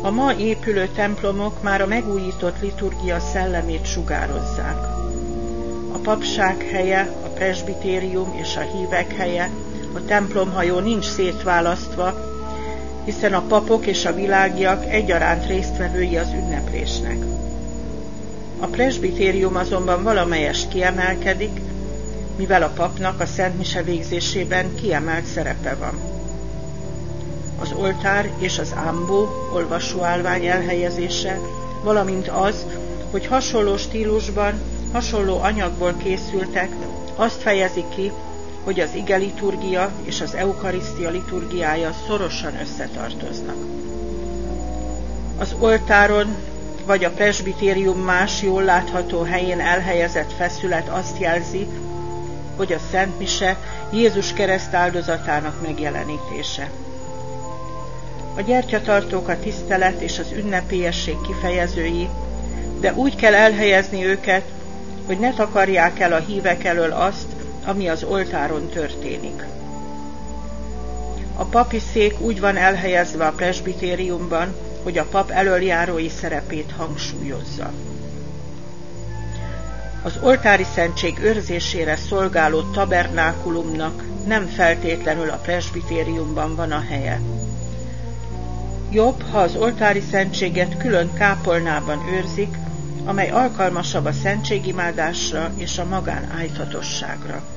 A ma épülő templomok már a megújított liturgia szellemét sugározzák. A papság helye, a presbitérium és a hívek helye, a templomhajó nincs szétválasztva, hiszen a papok és a világiak egyaránt résztvevői az ünneplésnek. A presbitérium azonban valamelyest kiemelkedik, mivel a papnak a szentmise végzésében kiemelt szerepe van. Az oltár és az ámbó, olvasóállvány elhelyezése, valamint az, hogy hasonló stílusban, hasonló anyagból készültek, azt fejezi ki, hogy az ige liturgia és az eukarisztia liturgiája szorosan összetartoznak. Az oltáron vagy a presbitérium más jól látható helyén elhelyezett feszület azt jelzi, hogy a szentmise Jézus kereszt áldozatának megjelenítése. A gyertyatartók a tisztelet és az ünnepélyesség kifejezői, de úgy kell elhelyezni őket, hogy ne takarják el a hívek elől azt, ami az oltáron történik. A papi szék úgy van elhelyezve a presbitériumban, hogy a pap elöljárói szerepét hangsúlyozza. Az oltári szentség őrzésére szolgáló tabernákulumnak nem feltétlenül a presbitériumban van a helye. Jobb, ha az oltári szentséget külön kápolnában őrzik, amely alkalmasabb a szentségimádásra és a magánájtatosságra.